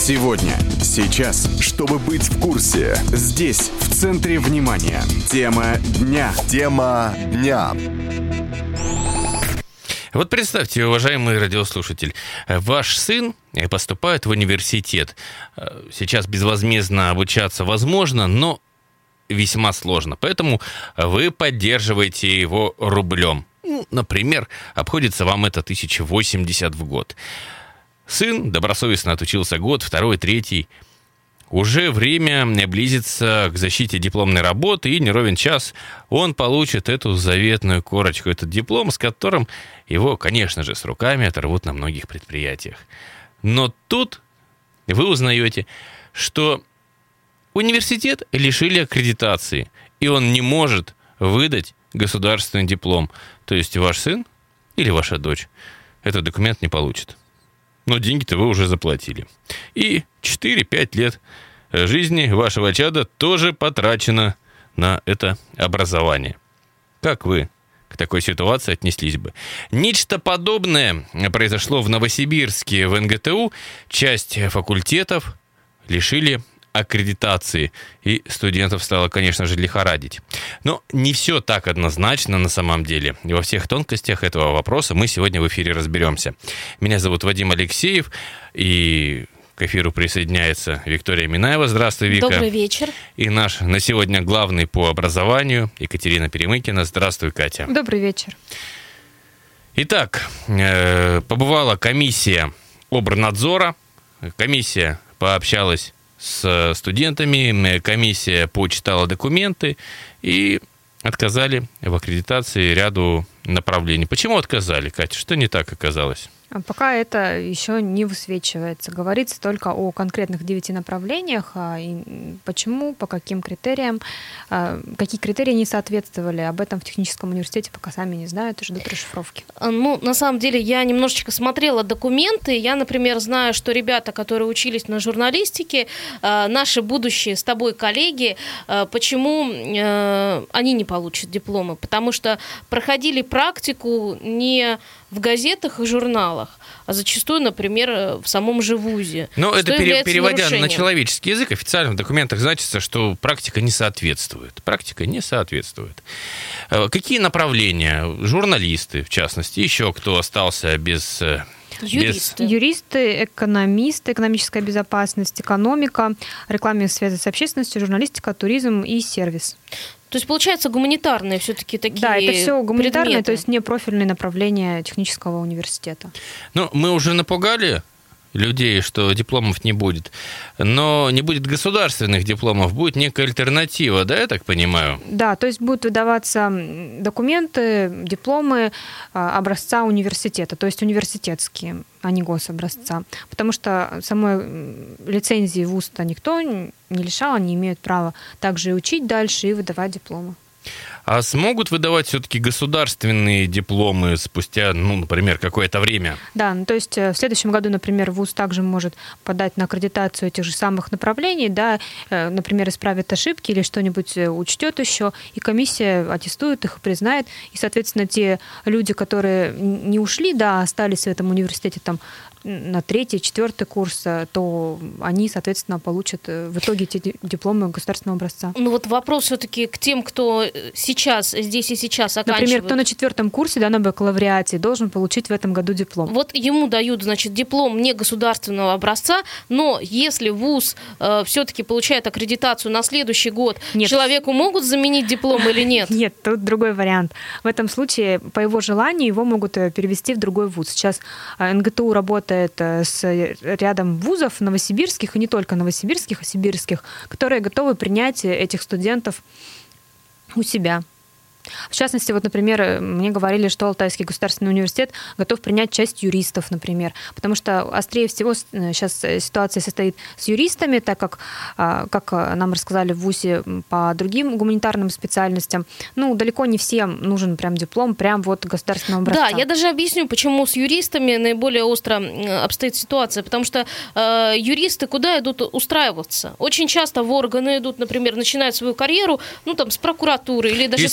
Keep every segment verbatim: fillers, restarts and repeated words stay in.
Сегодня, сейчас, чтобы быть в курсе. Здесь, в центре внимания. Тема дня. Тема дня. Вот представьте, уважаемый радиослушатель, ваш сын поступает в университет. Сейчас безвозмездно обучаться возможно, но весьма сложно. Поэтому вы поддерживаете его рублем. Ну, например, обходится вам это тысяча восемьдесят в год. Сын добросовестно отучился год, второй, третий. Уже время близится к защите дипломной работы, и не ровен час он получит эту заветную корочку, этот диплом, с которым его, конечно же, с руками оторвут на многих предприятиях. Но тут вы узнаете, что университет лишили аккредитации, и он не может выдать государственный диплом. То есть ваш сын или ваша дочь этот документ не получит. Но деньги-то вы уже заплатили. И четыре-пять лет жизни вашего чада тоже потрачено на это образование. Как вы к такой ситуации отнеслись бы? Нечто подобное произошло в Новосибирске, в эн гэ тэ у. Часть факультетов лишили аккредитации, и студентов стало, конечно же, лихорадить. Но не все так однозначно на самом деле. И во всех тонкостях этого вопроса мы сегодня в эфире разберемся. Меня зовут Вадим Алексеев, и к эфиру присоединяется Виктория Минаева. Здравствуй, Вика. Добрый вечер. И наш на сегодня главный по образованию Екатерина Перемыкина. Здравствуй, Катя. Добрый вечер. Итак, побывала комиссия обрнадзора. Комиссия пообщалась с студентами, комиссия почитала документы и отказали в аккредитации ряду направлений. Почему отказали, Катя? Что не так оказалось? Пока это еще не высвечивается. Говорится только о конкретных девяти направлениях. А и почему, по каким критериям, какие критерии не соответствовали. Об этом в техническом университете пока сами не знают и ждут расшифровки. Ну, на самом деле, я немножечко смотрела документы. Я, например, знаю, что ребята, которые учились на журналистике, наши будущие с тобой коллеги, почему они не получат дипломы? Потому что проходили практику не в газетах и журналах, а зачастую, например, в самом же вузе. Но это пере- переводя нарушением. на человеческий язык, официально в документах значится, что практика не соответствует. Практика не соответствует. Какие направления? Журналисты, в частности, еще кто остался без... Юристы. Без... Юристы, экономисты, экономическая безопасность, экономика, рекламе связи с общественностью, журналистика, туризм и сервис. То есть, получается, гуманитарные все-таки такие Да, это все гуманитарные, предметы. то есть не профильные направления технического университета. Ну, мы уже напугали людей, что дипломов не будет. Но не будет государственных дипломов, будет некая альтернатива, да, я так понимаю? Да, то есть будут выдаваться документы, дипломы образца университета, то есть университетские, а не гособразца. Потому что самой лицензии вуз-то никто не лишал, они имеют право также и учить дальше, и выдавать дипломы. А смогут выдавать все-таки государственные дипломы спустя, ну, например, какое-то время? Да, ну, то есть в следующем году, например, вуз также может подать на аккредитацию этих же самых направлений, да, например, исправит ошибки или что-нибудь учтет еще, и комиссия аттестует их, признает, и, соответственно, те люди, которые не ушли, да, остались в этом университете там на третий, четвертый курс, то они, соответственно, получат в итоге эти дипломы государственного образца. Ну вот вопрос все-таки к тем, кто сейчас, здесь и сейчас оканчивает. Например, кто на четвертом курсе, да, на бакалавриате, должен получить в этом году диплом. Вот ему дают, значит, диплом не государственного образца, но если вуз э, все-таки получает аккредитацию на следующий год, нет. Человеку могут заменить диплом или нет? Нет, тут другой вариант. В этом случае, по его желанию, его могут перевести в другой вуз. Сейчас эн гэ тэ у работает с рядом вузов новосибирских, и не только новосибирских, а сибирских, которые готовы принять этих студентов у себя. В частности, вот, например, мне говорили, что Алтайский государственный университет готов принять часть юристов, например, потому что острее всего сейчас ситуация состоит с юристами, так как, как нам рассказали в ВУЗе по другим гуманитарным специальностям, ну, далеко не всем нужен прям диплом, прям вот государственного образца. Да, я даже объясню, почему с юристами наиболее остро обстоит ситуация, потому что э, юристы куда идут устраиваться? Очень часто в органы идут, например, начинают свою карьеру, ну, там, с прокуратуры или даже Есть с полиции.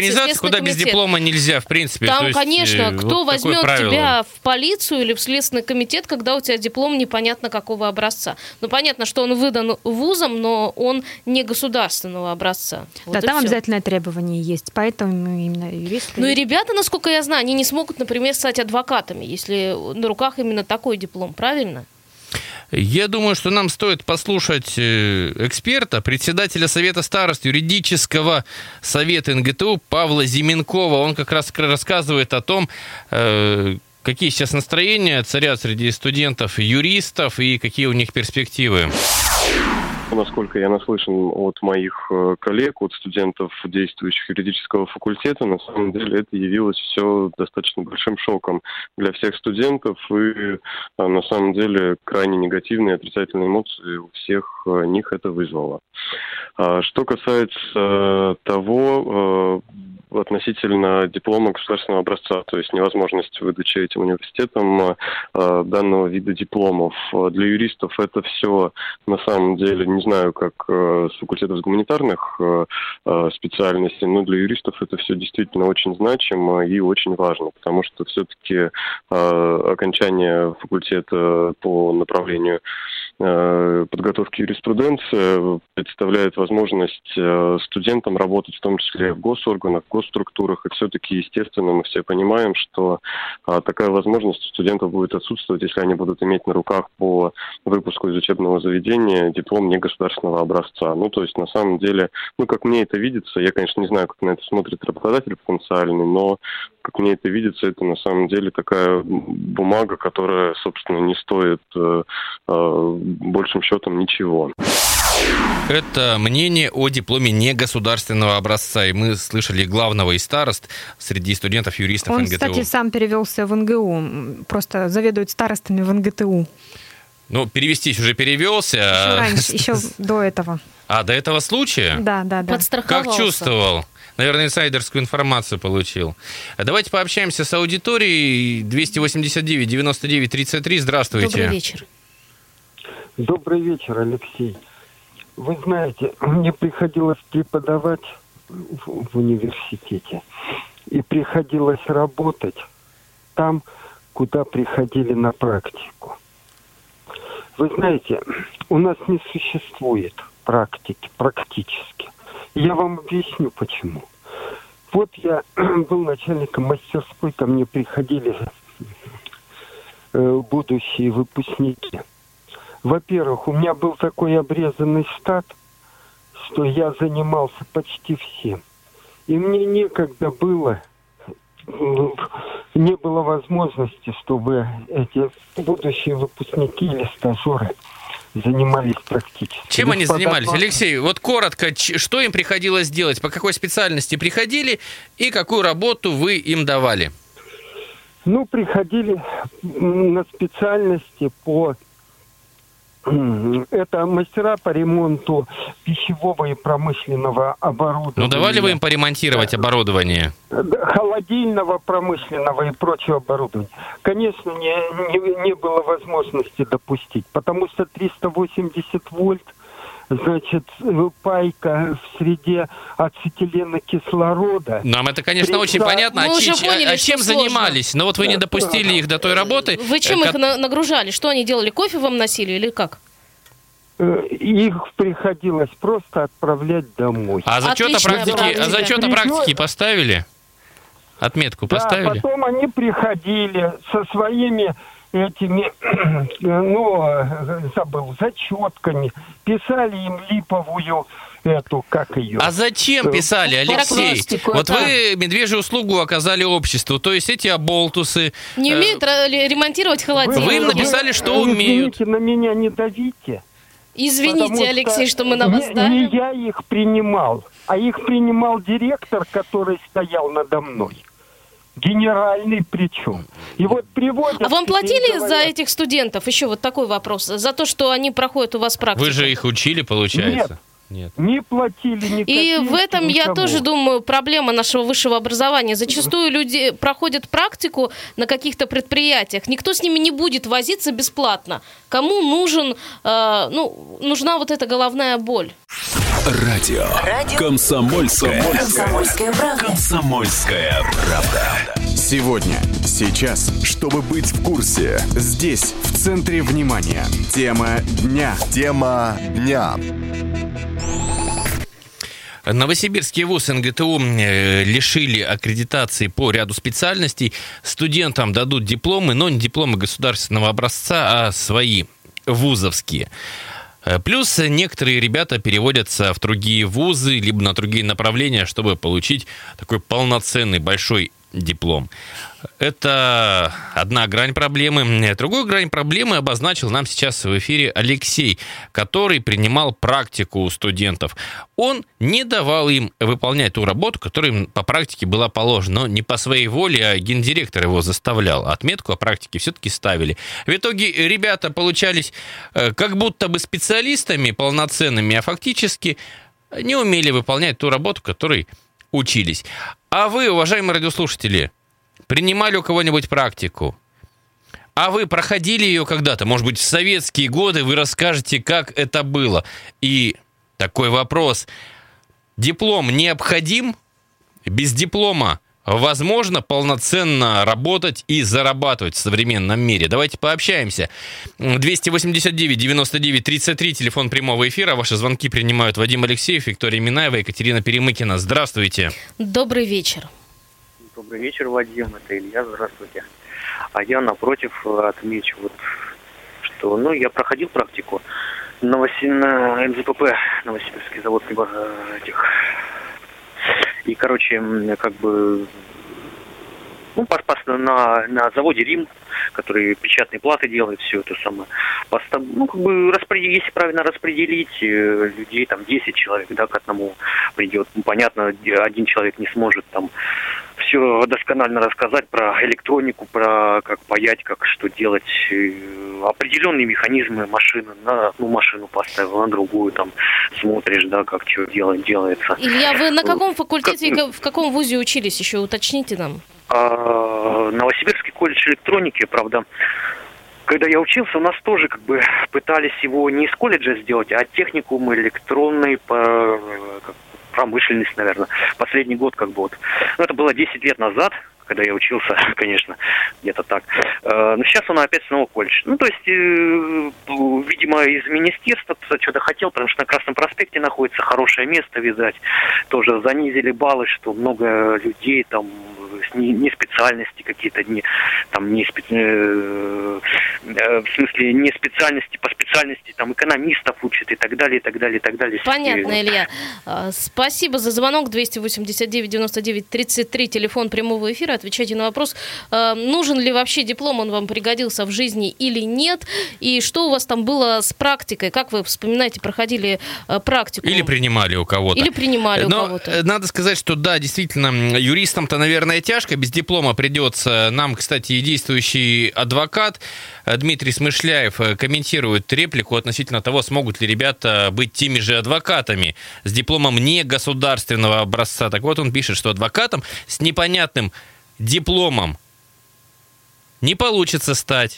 организация, куда без диплома нельзя, в принципе. Там, то есть, конечно, вот кто возьмет правило. тебя в полицию или в Следственный комитет, когда у тебя диплом непонятно какого образца. Ну, понятно, что он выдан вузом, но он не государственного образца. Вот да, там все. обязательное требование есть, поэтому именно юристы... Ну и ребята, насколько я знаю, они не смогут, например, стать адвокатами, если на руках именно такой диплом, правильно? Я думаю, что нам стоит послушать эксперта, председателя Совета старост юридического совета эн гэ тэ у Павла Зименкова. Он как раз рассказывает о том, какие сейчас настроения царят среди студентов и юристов и какие у них перспективы. Насколько я наслышан от моих коллег, от студентов действующих юридического факультета, на самом деле это явилось все достаточно большим шоком для всех студентов, и на самом деле крайне негативные отрицательные эмоции у всех них это вызвало. Что касается того, относительно диплома государственного образца, то есть невозможность выдачи этим университетом данного вида дипломов. Для юристов это все на самом деле, не знаю, как с факультетов гуманитарных специальностей, но для юристов это все действительно очень значимо и очень важно, потому что все-таки окончание факультета по направлению подготовки юриспруденции представляет возможность студентам работать в том числе в госорганах, в госструктурах, и все-таки, естественно, мы все понимаем, что а, такая возможность у студентов будет отсутствовать, если они будут иметь на руках по выпуску из учебного заведения диплом негосударственного образца. Ну, то есть, на самом деле, ну, как мне это видится, я, конечно, не знаю, как на это смотрит работодатель потенциальный, но, как мне это видится, это на самом деле такая бумага, которая, собственно, не стоит э, э, большим счетом ничего. Это мнение о дипломе негосударственного образца. И мы слышали главного из старост среди студентов-юристов Он, эн гэ тэ у. Он, кстати, сам перевелся в эн гэ у. Просто заведует старостами в эн гэ тэ у. Ну, перевестись уже перевелся. Еще раньше, еще до этого. А, до этого случая? Да, да, да. Подстраховался. Как чувствовал? Наверное, инсайдерскую информацию получил. Давайте пообщаемся с аудиторией. двести восемьдесят девять девяносто девять тридцать три. Здравствуйте. Добрый вечер. Добрый вечер, Алексей. Вы знаете, мне приходилось преподавать в, в университете. И приходилось работать там, куда приходили на практику. Вы знаете, у нас не существует практики практически. Я вам объясню, почему. Вот я был начальником мастерской, ко мне приходили э, будущие выпускники. Во-первых, у меня был такой обрезанный штат, что я занимался почти всем. И мне некогда было, не было возможности, чтобы эти будущие выпускники или стажеры занимались практически. Чем они Господа, занимались? Алексей, вот коротко, что им приходилось делать, по какой специальности приходили и какую работу вы им давали? Ну, приходили на специальности по... Это мастера по ремонту пищевого и промышленного оборудования. Ну, давали вы им поремонтировать оборудование? Холодильного, промышленного и прочего оборудования. Конечно, не, не, не было возможности допустить, потому что триста восемьдесят вольт, значит, пайка в среде ацетилена кислорода. Нам это, конечно, очень понятно. Мы а, уже ч- поняли, а что чем сложно. занимались? Но вот вы не допустили их до той работы. Вы чем э, их на- нагружали? Что они делали? Кофе вам носили или как? Их приходилось просто отправлять домой. А зачет о Отлично, практике, а зачет о практике поставили? Отметку Да, поставили? потом они приходили со своими этими, ну, забыл, зачетками, писали им липовую эту, как ее. А зачем писали, Алексей? Практику, Вот да. вы медвежью услугу оказали обществу, то есть эти оболтусы. Не э, умеют ра- ремонтировать холодильник? Вы им написали, что умеют. Извините, на меня не давите. Извините, Потому Алексей, что что мы на вас не, давим. не я их принимал, а их принимал директор, который стоял надо мной. Генеральный причем. И вот приводят... А вам себе и платили говорят, за этих студентов? Еще вот такой вопрос. За то, что они проходят у вас практику? Вы же их учили, получается? Нет. Не платили ни И копейки в этом, я никому. тоже думаю, проблема нашего высшего образования. Зачастую люди проходят практику на каких-то предприятиях. Никто с ними не будет возиться бесплатно. Кому нужен, э, ну, нужна вот эта головная боль? Радио. Радио. Комсомольская. Комсомольская правда. Комсомольская правда. Сегодня, сейчас, чтобы быть в курсе. Здесь, в центре внимания. Тема дня. Тема дня. Новосибирский вуз эн гэ тэ у лишили аккредитации по ряду специальностей. Студентам дадут дипломы, но не дипломы государственного образца, а свои, вузовские. Плюс некоторые ребята переводятся в другие вузы, либо на другие направления, чтобы получить такой полноценный большой диплом. Это одна грань проблемы. Другую грань проблемы обозначил нам сейчас в эфире Алексей, который принимал практику у студентов. Он не давал им выполнять ту работу, которая им по практике была положена. Но не по своей воле, а гендиректор его заставлял. Отметку о практике все-таки ставили. В итоге ребята получались как будто бы специалистами полноценными, а фактически не умели выполнять ту работу, которой учились. А вы, уважаемые радиослушатели, принимали у кого-нибудь практику? А вы проходили ее когда-то? Может быть, в советские годы вы расскажете, как это было? И такой вопрос. Диплом необходим? Без диплома возможно полноценно работать и зарабатывать в современном мире? Давайте пообщаемся. двести восемьдесят девять девяносто девять тридцать три, телефон прямого эфира. Ваши звонки принимают Вадим Алексеев, Виктория Минаева, Екатерина Перемыкина. Здравствуйте. Добрый вечер. Добрый вечер, Вадим. Это Илья. Здравствуйте. А я, напротив, отмечу, вот, что ну, я проходил практику на, Новоси... на эн зэ пэ пэ, Новосибирский завод этих... И, короче, как бы, ну, на, на заводе «Рим», который печатные платы делает, все это самое, постав... ну, как бы, распределить, если правильно распределить людей, там, десять человек, да, к одному придет. Ну, понятно, один человек не сможет там все досконально рассказать про электронику, про как паять, как что делать, определенные механизмы машины, на одну машину поставил, на другую там смотришь, да, как что делать, делается. Илья, вы на каком факультете, как... в каком вузе учились, еще уточните нам? А, Новосибирский колледж электроники, правда. Когда я учился, у нас тоже как бы пытались его не из колледжа сделать, а техникум электронный по промышленность, наверное. Последний год как бы вот. Ну, это было десять лет назад, когда я учился, конечно, где-то так. Но сейчас он опять снова колледж. Ну, то есть, видимо, из министерства что-то хотел, потому что на Красном проспекте находится хорошее место, видать. Тоже занизили баллы, что много людей там не, не специальности какие-то, не, там не специ... э, в смысле не специальности, по специальности там экономистов учат и так далее, и так далее, и так далее. Понятно, Илья. Спасибо за звонок. двести восемьдесят девять девяносто девять тридцать три, телефон прямого эфира. Отвечайте на вопрос, нужен ли вообще диплом, он вам пригодился в жизни или нет, и что у вас там было с практикой, как вы вспоминаете, проходили практику? Или принимали у кого-то. Или принимали Но у кого-то. Надо сказать, что да, действительно, юристам-то, наверное, тяжко, без диплома придется. Нам, кстати, и действующий адвокат Дмитрий Смышляев комментирует реплику относительно того, смогут ли ребята быть теми же адвокатами с дипломом не государственного образца. Так вот, он пишет, что адвокатом с непонятным дипломом не получится стать.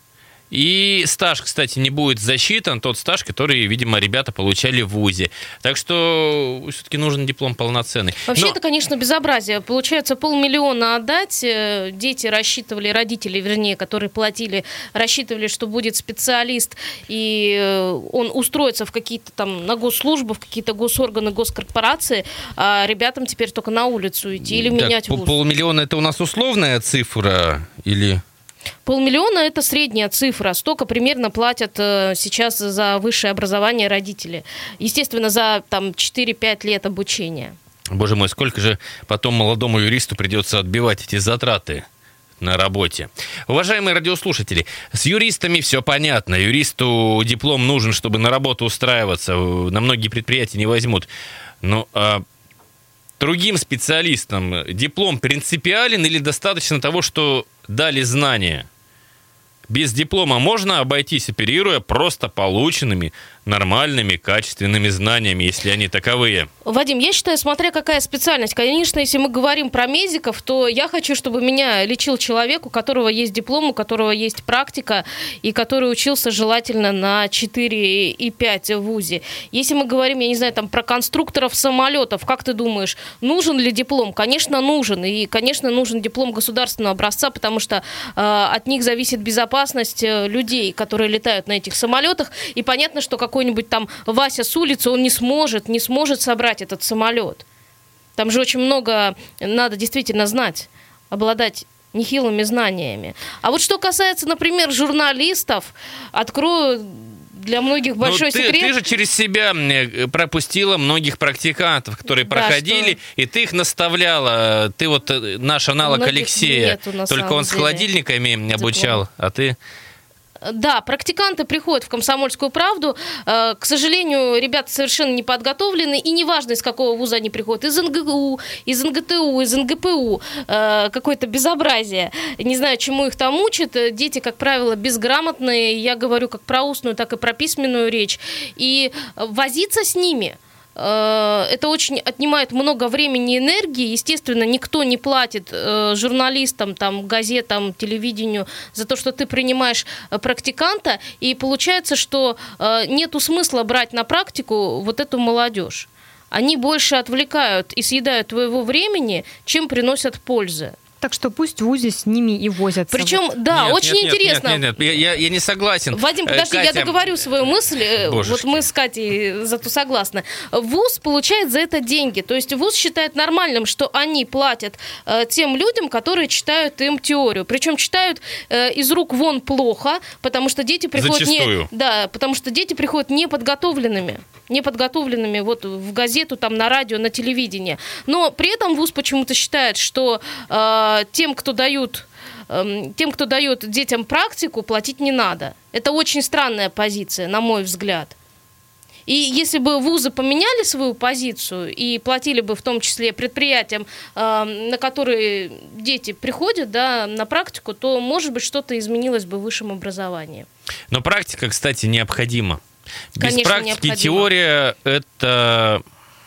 И стаж, кстати, не будет засчитан, тот стаж, который, видимо, ребята получали в вузе. Так что все-таки нужен диплом полноценный. Вообще, Но... это, конечно, безобразие. Получается, полмиллиона отдать. Дети рассчитывали, родители, вернее, которые платили, рассчитывали, что будет специалист, и он устроится в какие-то там, на госслужбы, в какие-то госорганы, госкорпорации, а ребятам теперь только на улицу идти или так, менять вуз. Полмиллиона – это у нас условная цифра или... Полмиллиона – это средняя цифра. Столько примерно платят сейчас за высшее образование родители. Естественно, за там, четыре-пять лет обучения. Боже мой, сколько же потом молодому юристу придется отбивать эти затраты на работе. Уважаемые радиослушатели, с юристами все понятно. Юристу диплом нужен, чтобы на работу устраиваться. На многие предприятия не возьмут. Но... А... Другим специалистам диплом принципиален или достаточно того, что дали знания? Без диплома можно обойтись, оперируя просто полученными нормальными, качественными знаниями, если они таковые. Вадим, я считаю, смотря какая специальность. Конечно, если мы говорим про медиков, то я хочу, чтобы меня лечил человек, у которого есть диплом, у которого есть практика, и который учился желательно на четыре и пять в вузе. Если мы говорим, я не знаю, там, про конструкторов самолетов, как ты думаешь, нужен ли диплом? Конечно, нужен. И, конечно, нужен диплом государственного образца, потому что э, от них зависит безопасность людей, которые летают на этих самолетах. И понятно, что как какой-нибудь там Вася с улицы, он не сможет, не сможет собрать этот самолет. Там же очень много надо действительно знать, обладать нехилыми знаниями. А вот что касается, например, журналистов, открою для многих большой ну, ты, секрет. Ты же через себя пропустила многих практикантов, которые да, проходили, что... и ты их наставляла. Ты вот наш аналог многих Алексея, нету, только он деле. С холодильниками обучал, диплом. А ты... Да, практиканты приходят в «Комсомольскую правду». К сожалению, ребята совершенно не подготовлены. И неважно, из какого вуза они приходят. Из эн гэ у, из эн гэ тэ у, из эн гэ пэ у. Какое-то безобразие. Не знаю, чему их там учат. Дети, как правило, безграмотные. Я говорю как про устную, так и про письменную речь. И возиться с ними... Это очень отнимает много времени и энергии. Естественно, никто не платит журналистам, там, газетам, телевидению за то, что ты принимаешь практиканта. И получается, что нету смысла брать на практику вот эту молодежь. Они больше отвлекают и съедают твоего времени, чем приносят пользы. Так что пусть в вузе с ними и возятся. Причем, да, нет, очень нет, интересно. Нет, нет, нет, я, я не согласен. Вадим, подожди, Катя... я договорю свою мысль. Божечки. Вот мы с Катей зато согласны. Вуз получает за это деньги. То есть вуз считает нормальным, что они платят э, тем людям, которые читают им теорию. Причем читают э, из рук вон плохо, потому что дети приходят не, да, потому что дети приходят неподготовленными. неподготовленными вот в газету, там, на радио, на телевидение. Но при этом вуз почему-то считает, что э, тем, кто дают, э, тем, кто дает детям практику, платить не надо. Это очень странная позиция, на мой взгляд. И если бы вузы поменяли свою позицию и платили бы в том числе предприятиям, э, на которые дети приходят, да, на практику, то, может быть, что-то изменилось бы в высшем образовании. Но практика, кстати, необходима. Без Конечно, практики необходимо. Теория это...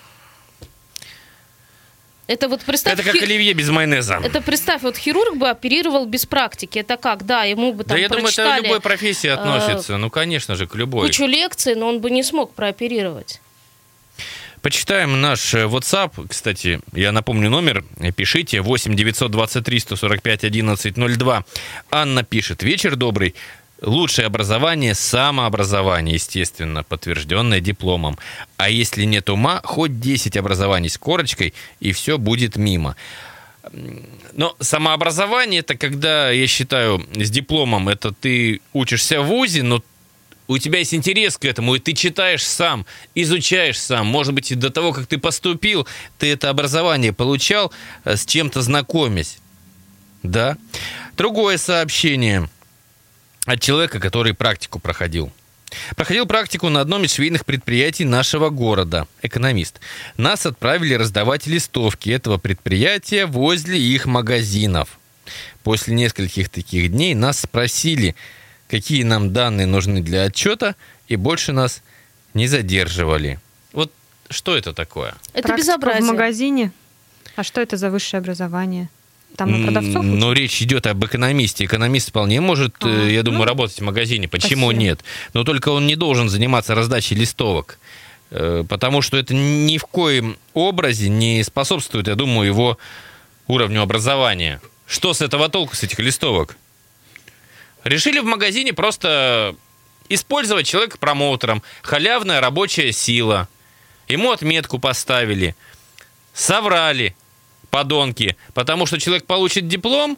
Это вот представь, это как хи... оливье без майонеза. Это представь, вот хирург бы оперировал без практики. Это как? Да, ему бы там да, я прочитали... думаю, это к любой профессии относится. Э... Ну, конечно же, к любой. Кучу лекций, но он бы не смог прооперировать. Почитаем наш WhatsApp. Кстати, я напомню номер. Пишите. восемь девятьсот двадцать три сто сорок пять одиннадцать ноль два. Анна пишет. Вечер добрый. Лучшее образование – самообразование, естественно, подтвержденное дипломом. А если нет ума, хоть десять образований с корочкой, и все будет мимо. Но самообразование – это когда, я считаю, с дипломом, это ты учишься в вузе, но у тебя есть интерес к этому, и ты читаешь сам, изучаешь сам. Может быть, и до того, как ты поступил, ты это образование получал, с чем-то знакомясь. Да. Другое сообщение – от человека, который практику проходил. Проходил практику на одном из швейных предприятий нашего города. Экономист. Нас отправили раздавать листовки этого предприятия возле их магазинов. После нескольких таких дней нас спросили, какие нам данные нужны для отчета, и больше нас не задерживали. Вот что это такое? Это безобразие. В магазине? А что это за высшее образование? Там на продавцов? Но речь идет об экономисте. Экономист вполне может, а, я думаю, ну, работать в магазине. Почему спасибо. Нет? Но только он не должен заниматься раздачей листовок. Потому что это ни в коем образе не способствует, я думаю, его уровню образования. Что с этого толку, с этих листовок? Решили в магазине просто использовать человека промоутером. Халявная рабочая сила. Ему отметку поставили. Соврали. Подонки, потому что человек получит диплом.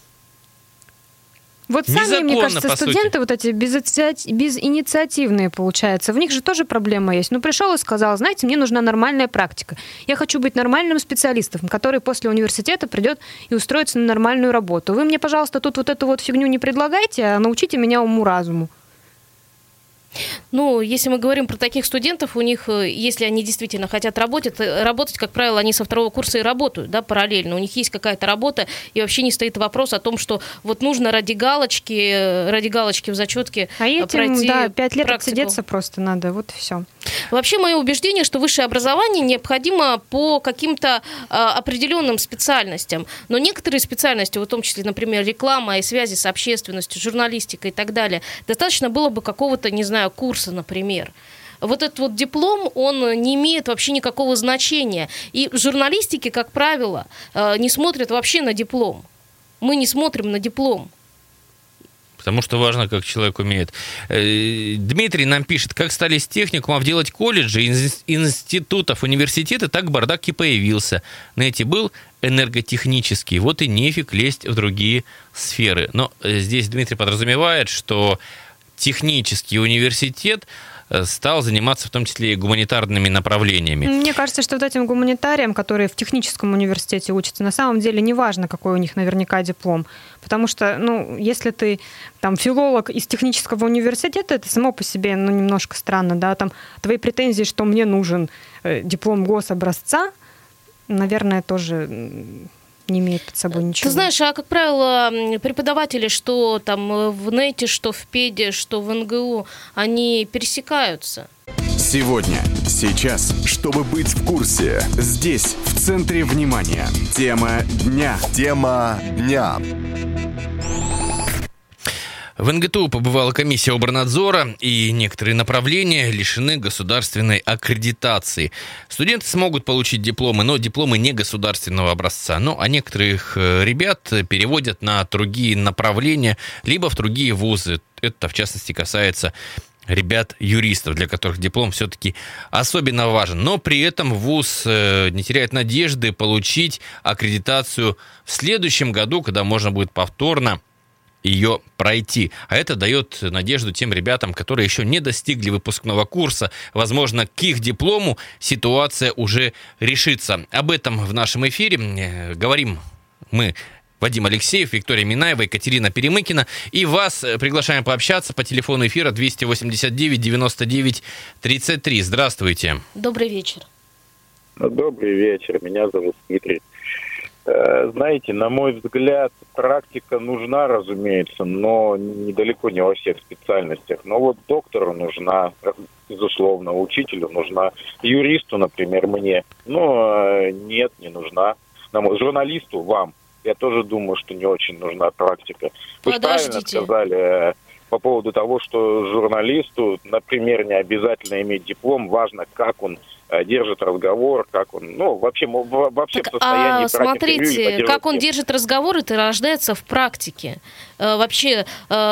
Вот сами, мне кажется, студенты вот эти безинициативные, получается. В них же тоже проблема есть. Ну, пришел и сказал, знаете, мне нужна нормальная практика. Я хочу быть нормальным специалистом, который после университета придет и устроится на нормальную работу. Вы мне, пожалуйста, тут вот эту вот фигню не предлагайте, а научите меня уму-разуму. Ну, если мы говорим про таких студентов, у них, если они действительно хотят работать, работать, как правило, они со второго курса и работают, да, параллельно. У них есть какая-то работа, и вообще не стоит вопрос о том, что вот нужно ради галочки, ради галочки в зачетке а этим, пройти да, пять лет практику. отсидеться просто надо, вот и все. Вообще, мое убеждение, что высшее образование необходимо по каким-то а, определенным специальностям. Но некоторые специальности, в том числе, например, реклама и связи с общественностью, журналистика и так далее, достаточно было бы какого-то, не знаю, курса, например. Вот этот вот диплом, он не имеет вообще никакого значения. И в журналистике, как правило, не смотрят вообще на диплом. Мы не смотрим на диплом. Потому что важно, как человек умеет. Дмитрий нам пишет, как стали с техникумов делать колледжи, из институтов, университеты, так бардак и появился. На эти был энерготехнический. Вот и нефиг лезть в другие сферы. Но здесь Дмитрий подразумевает, что технический университет стал заниматься в том числе и гуманитарными направлениями. Мне кажется, что вот этим гуманитариям, которые в техническом университете учатся, на самом деле не важно, какой у них наверняка диплом. Потому что, ну, если ты там филолог из технического университета, это само по себе, ну, немножко странно, да, там твои претензии, что мне нужен э, диплом гособразца, наверное, тоже не имеет под собой ничего. Ты знаешь, а как правило, преподаватели, что там в НЭТе, что в ПЕДе, что в эн гэ у, они пересекаются. Сегодня, сейчас, чтобы быть в курсе, здесь, в центре внимания. Тема дня. Тема дня. В эн гэ тэ у побывала комиссия Обрнадзора, и некоторые направления лишены государственной аккредитации. Студенты смогут получить дипломы, но дипломы не государственного образца. Ну, а некоторых ребят переводят на другие направления, либо в другие вузы. Это, в частности, касается ребят-юристов, для которых диплом все-таки особенно важен. Но при этом вуз не теряет надежды получить аккредитацию в следующем году, когда можно будет повторно ее пройти. А это дает надежду тем ребятам, которые еще не достигли выпускного курса. Возможно, к их диплому ситуация уже решится. Об этом в нашем эфире говорим мы, Вадим Алексеев, Виктория Минаева, Екатерина Перемыкина. И вас приглашаем пообщаться по телефону эфира двести восемьдесят девять девяносто девять тридцать три. Здравствуйте. Добрый вечер. Добрый вечер. Меня зовут Дмитрий. Знаете, на мой взгляд, практика нужна, разумеется, но недалеко не во всех специальностях. Но вот доктору нужна, безусловно, учителю нужна, юристу, например, мне. Но нет, не нужна. Журналисту, вам, я тоже думаю, что не очень нужна практика. Вы правильно сказали по поводу того, что журналисту, например, не обязательно иметь диплом, важно, как он держит разговор, как он, ну, вообще, вообще так, в состоянии... А смотрите, как он держит разговор, это рождается в практике. Вообще,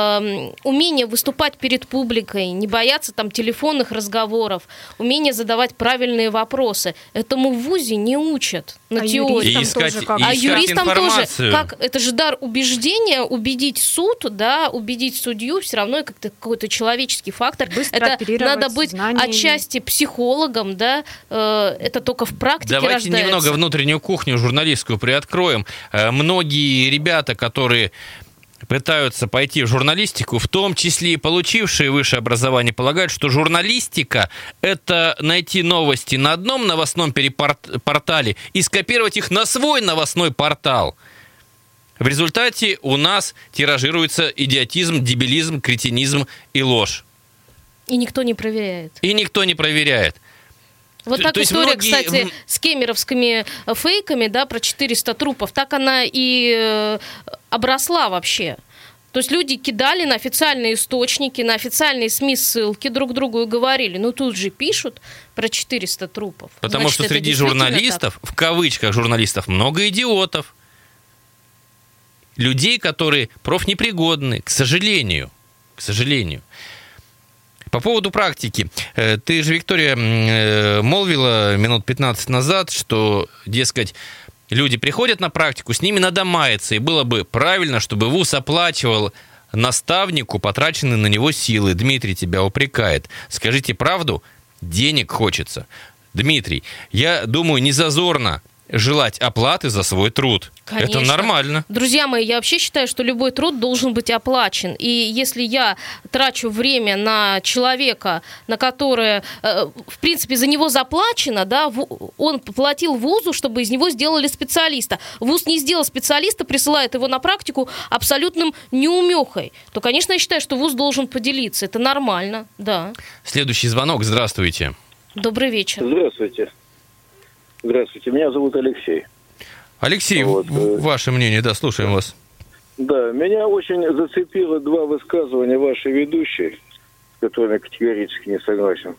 умение выступать перед публикой, не бояться там телефонных разговоров, умение задавать правильные вопросы. Этому в вузе не учат на а теории. Юристам искать, тоже как? А юристам тоже. Информацию. Как, это же дар убеждения, убедить суд, да, убедить судью, все равно как-то какой-то человеческий фактор. Быстро это надо быть знаниями. Отчасти психологом, да, это только в практике Давайте рождается. немного внутреннюю кухню журналистскую приоткроем. Многие ребята, которые пытаются пойти в журналистику, в том числе и получившие высшее образование, полагают, что журналистика – это найти новости на одном новостном портале и скопировать их на свой новостной портал. В результате у нас тиражируется идиотизм, дебилизм, кретинизм и ложь. И никто не проверяет. И никто не проверяет. Вот так то история, многие... кстати, с кемеровскими фейками, да, про четыреста трупов, так она и обросла вообще. То есть люди кидали на официальные источники, на официальные СМИ ссылки друг другу и говорили, ну тут же пишут про четыреста трупов. Потому Значит, что среди журналистов, так. В кавычках журналистов, много идиотов. Людей, которые профнепригодны, к сожалению. К сожалению. По поводу практики. Ты же, Виктория, молвила минут пятнадцать назад, что, дескать, люди приходят на практику, с ними надо маяться, и было бы правильно, чтобы вуз оплачивал наставнику потраченные на него силы. Дмитрий тебя упрекает. Скажите правду, денег хочется. Дмитрий, я думаю, не зазорно желать оплаты за свой труд. Конечно. Это нормально. Друзья мои, я вообще считаю, что любой труд должен быть оплачен. И если я трачу время на человека, на которое, в принципе, за него заплачено, да, он платил вузу, чтобы из него сделали специалиста. Вуз не сделал специалиста, присылает его на практику абсолютным неумехой, то, конечно, я считаю, что вуз должен поделиться. Это нормально, да. Следующий звонок. Здравствуйте. Добрый вечер. Здравствуйте. Здравствуйте, меня зовут Алексей. Алексей, вот, ваше мнение, да, слушаем вас. Да, меня очень зацепило два высказывания вашей ведущей, с которыми я категорически не согласен.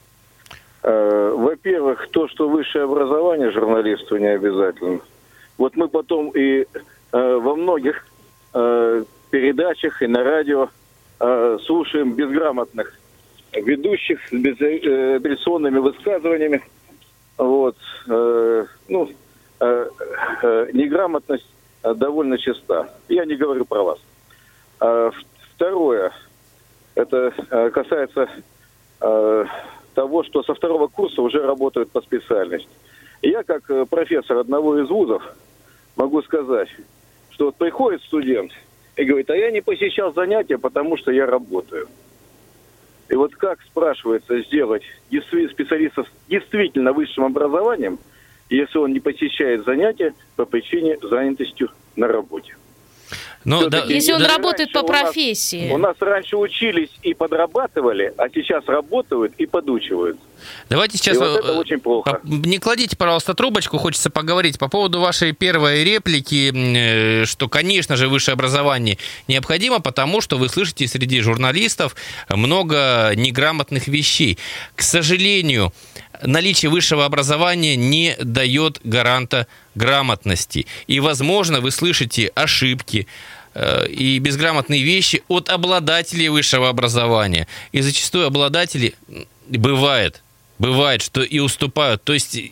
Во-первых, то, что высшее образование журналисту не обязательно. Вот мы потом и во многих передачах и на радио слушаем безграмотных ведущих с безапелляционными высказываниями. Вот, э, ну, э, э, неграмотность довольно часта. Я не говорю про вас. А, второе, это касается э, того, что со второго курса уже работают по специальности. Я, как профессор одного из вузов, могу сказать, что вот приходит студент и говорит, а я не посещал занятия, потому что я работаю. И вот как, спрашивается, сделать специалиста с действительно высшим образованием, если он не посещает занятия по причине занятости на работе? Но, да, если он да, работает по профессии. У нас, у нас раньше учились и подрабатывали, а сейчас работают и подучивают. Давайте сейчас... И вот это очень плохо. Не кладите, пожалуйста, трубочку, хочется поговорить по поводу вашей первой реплики, что, конечно же, высшее образование необходимо, потому что вы слышите среди журналистов много неграмотных вещей. К сожалению, наличие высшего образования не дает гаранта грамотности. И, возможно, вы слышите ошибки э, и безграмотные вещи от обладателей высшего образования. И зачастую обладатели, бывает, бывает, что и уступают. То есть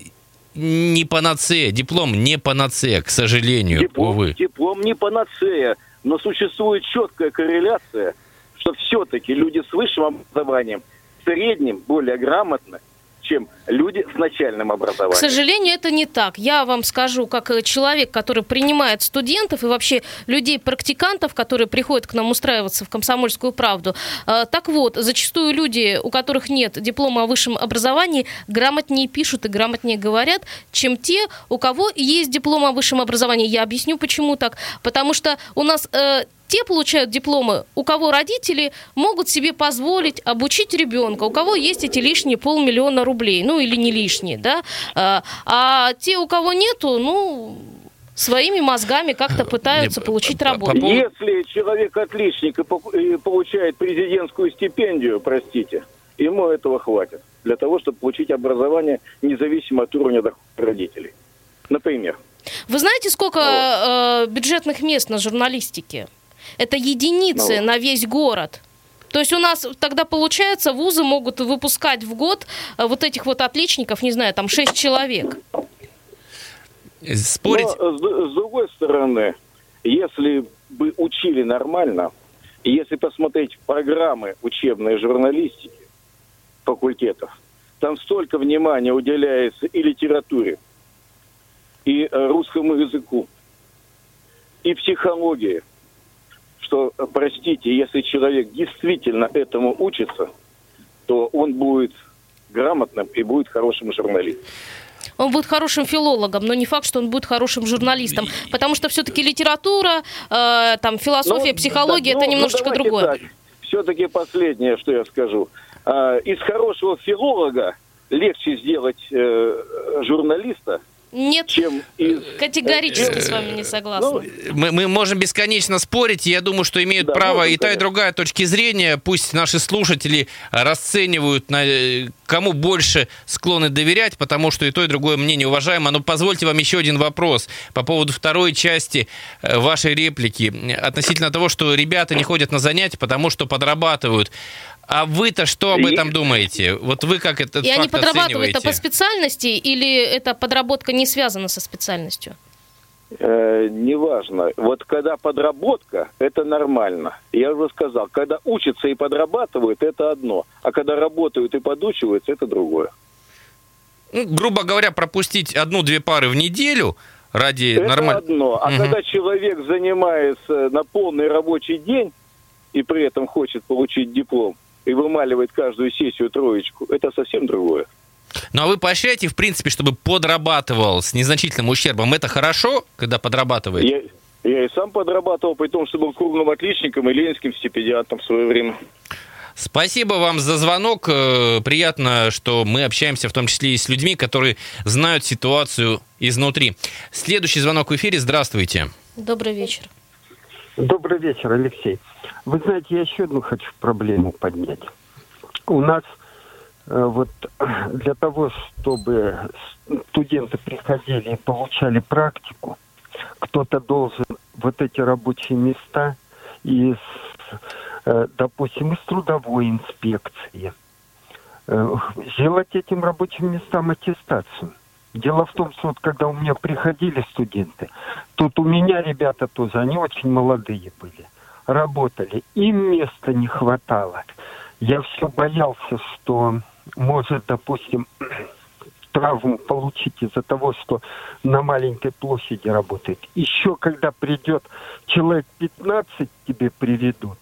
не панацея, диплом не панацея, к сожалению, диплом, увы. Диплом не панацея, но существует четкая корреляция, что все-таки люди с высшим образованием в среднем более грамотны, чем люди с начальным образованием. К сожалению, это не так. Я вам скажу, как человек, который принимает студентов и вообще людей-практикантов, которые приходят к нам устраиваться в «Комсомольскую правду». Так вот, зачастую люди, у которых нет диплома о высшем образовании, грамотнее пишут и грамотнее говорят, чем те, у кого есть диплом о высшем образовании. Я объясню, почему так. Потому что у нас... Э, Те получают дипломы, у кого родители могут себе позволить обучить ребенка, у кого есть эти лишние полмиллиона рублей, ну или не лишние, да, а, а те, у кого нету, ну, своими мозгами как-то пытаются получить работу. Если человек отличник и получает президентскую стипендию, простите, ему этого хватит для того, чтобы получить образование независимо от уровня дохода родителей. Например. Вы знаете, сколько э, бюджетных мест на журналистике? Это единицы ну. на весь город. То есть у нас тогда, получается, вузы могут выпускать в год вот этих вот отличников, не знаю, там шесть человек. Спорить... Но, с, с другой стороны, если бы учили нормально, и если посмотреть программы учебной журналистики факультетов, там столько внимания уделяется и литературе, и русскому языку, и психологии, что, простите, если человек действительно этому учится, то он будет грамотным и будет хорошим журналистом. Он будет хорошим филологом, но не факт, что он будет хорошим журналистом, потому что все-таки литература, э, там, философия, ну, психология да, – это ну, немножечко ну, другое. Так. Все-таки последнее, что я скажу. Э, из хорошего филолога легче сделать э, журналиста, Нет, чем из... категорически с вами не согласна. Мы, мы можем бесконечно спорить. Я думаю, что имеют да, право можем, и та, конечно. И другая точки зрения. Пусть наши слушатели расценивают, на, кому больше склонны доверять, потому что и то, и другое мнение уважаемо. Но позвольте вам еще один вопрос по поводу второй части вашей реплики относительно того, что ребята не ходят на занятия, потому что подрабатывают. А вы-то что об этом думаете? Вот вы как этот и факт они подрабатывают оцениваете? по специальности или эта подработка не связана со специальностью? Э, неважно. Вот когда подработка, это нормально. Я уже сказал, когда учатся и подрабатывают, это одно. А когда работают и подучиваются, это другое. ну, грубо говоря, пропустить одну-две пары в неделю ради это нормального... Это одно. А угу. когда человек занимается на полный рабочий день и при этом хочет получить диплом и вымаливает каждую сессию троечку, это совсем другое. Ну, а вы поощряете, в принципе, чтобы подрабатывал с незначительным ущербом? Это хорошо, когда подрабатывает? Я, я и сам подрабатывал, при том, что был круглым отличником и ленинским стипендиатом в свое время. Спасибо вам за звонок. Приятно, что мы общаемся в том числе и с людьми, которые знают ситуацию изнутри. Следующий звонок в эфире. Здравствуйте. Добрый вечер. Добрый вечер, Алексей. Вы знаете, я еще одну хочу проблему поднять. У нас э, вот для того, чтобы студенты приходили и получали практику, кто-то должен вот эти рабочие места из, э, допустим, из трудовой инспекции э, сделать этим рабочим местам аттестацию. Дело в том, что вот когда у меня приходили студенты, тут у меня ребята тоже, они очень молодые были, работали, им места не хватало. Я все боялся, что может, допустим, травму получить из-за того, что на маленькой площади работает. Еще когда придет человек пятнадцать, тебе приведут,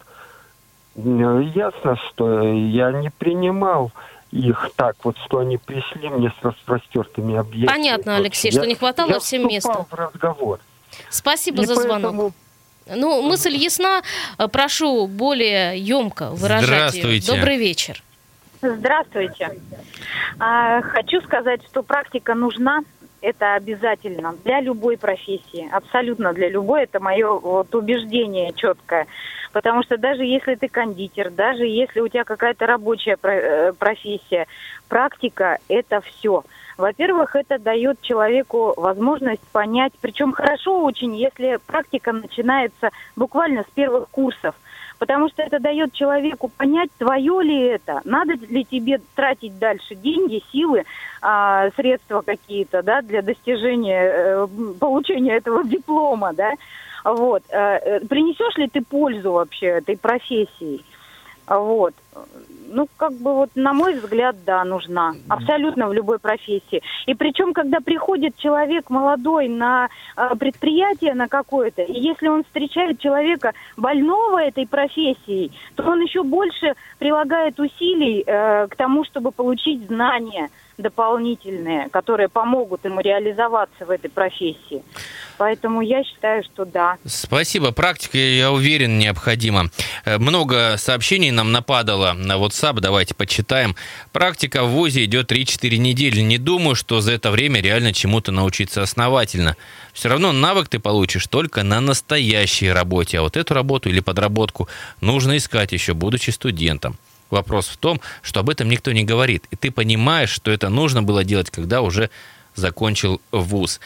ясно, что я не принимал их так вот, что они пришли мне с распростертыми объятиями. Понятно, Алексей, я, что не хватало всем места. Я вступал в разговор. Спасибо И за поэтому... звонок. Ну, мысль ясна. Прошу более емко выражать ее. Добрый вечер. Здравствуйте. Хочу сказать, что практика нужна. Это обязательно для любой профессии, абсолютно для любой. Это мое вот убеждение четкое. Потому что даже если ты кондитер, даже если у тебя какая-то рабочая профессия, практика – это все. Во-первых, это дает человеку возможность понять, причем хорошо очень, если практика начинается буквально с первых курсов. Потому что это дает человеку понять, твое ли это, надо ли тебе тратить дальше деньги, силы, а, средства какие-то, да, для достижения, э, получения этого диплома, да. Вот. Э, принесешь ли ты пользу вообще этой профессии? Вот. Ну, как бы вот, на мой взгляд, да, нужна. Абсолютно в любой профессии. И причем, когда приходит человек молодой на э, предприятие на какое-то, и если он встречает человека больного этой профессией, то он еще больше прилагает усилий э, к тому, чтобы получить знания дополнительные, которые помогут ему реализоваться в этой профессии. Поэтому я считаю, что да. Спасибо. Практика, я уверен, необходима. Много сообщений нам нападало на WhatsApp. Давайте почитаем. Практика в ВУЗе идет три-четыре недели. Не думаю, что за это время реально чему-то научиться основательно. Все равно навык ты получишь только на настоящей работе. А вот эту работу или подработку нужно искать еще, будучи студентом. Вопрос в том, что об этом никто не говорит. И ты понимаешь, что это нужно было делать, когда уже закончил вуз.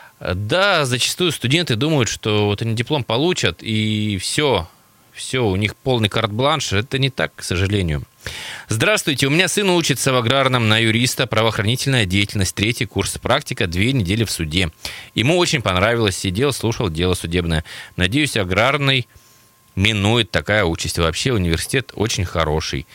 Да, зачастую студенты думают, что вот они диплом получат, и все, все, у них полный карт-бланш. Это не так, к сожалению. Здравствуйте, у меня сын учится в аграрном на юриста, правоохранительная деятельность, третий курс, практика, две недели в суде. Ему очень понравилось, сидел, слушал дело судебное. Надеюсь, аграрный минует такая участь. Вообще университет очень хороший.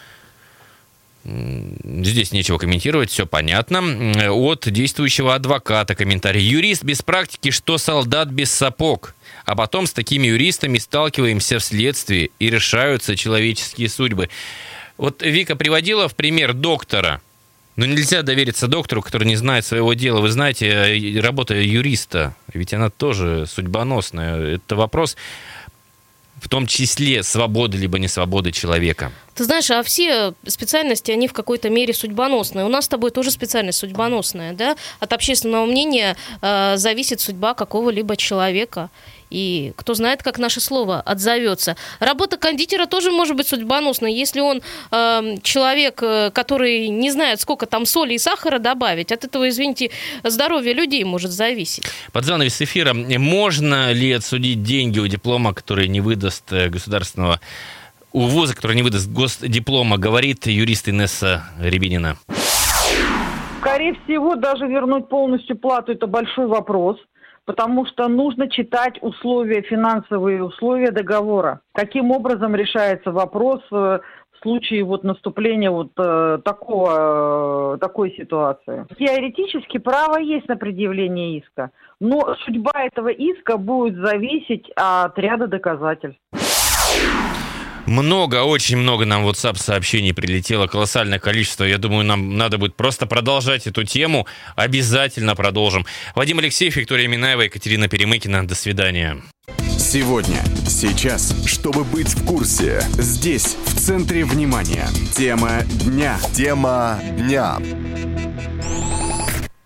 Здесь нечего комментировать, все понятно. От действующего адвоката комментарий. Юрист без практики, что солдат без сапог. А потом с такими юристами сталкиваемся в следствии и решаются человеческие судьбы. Вот Вика приводила в пример доктора. Но нельзя довериться доктору, который не знает своего дела. Вы знаете, работа юриста, ведь она тоже судьбоносная. Это вопрос в том числе свободы либо несвободы человека. Ты знаешь, а все специальности, они в какой-то мере судьбоносные. У нас с тобой тоже специальность судьбоносная, да? От общественного мнения э, зависит судьба какого-либо человека. И кто знает, как наше слово отзовется. Работа кондитера тоже может быть судьбоносной, если он э, человек, который не знает, сколько там соли и сахара добавить. От этого, извините, здоровье людей может зависеть. Под занавес эфира. Можно ли отсудить деньги у диплома, который не выдаст государственного, у вуза, который не выдаст госдиплома, говорит юрист Инесса Рябинина? Скорее всего, даже вернуть полностью плату – это большой вопрос. Потому что нужно читать условия, финансовые условия договора. Каким образом решается вопрос в в случае вот наступления вот э, такого, э, такой ситуации. Теоретически право есть на предъявление иска, но судьба этого иска будет зависеть от ряда доказательств. Много, очень много нам WhatsApp-сообщений прилетело, колоссальное количество. Я думаю, нам надо будет просто продолжать эту тему. Обязательно продолжим. Вадим Алексеев, Виктория Минаева, Екатерина Перемыкина. До свидания. Сегодня, сейчас, чтобы быть в курсе. Здесь, в центре внимания. Тема дня. Тема дня.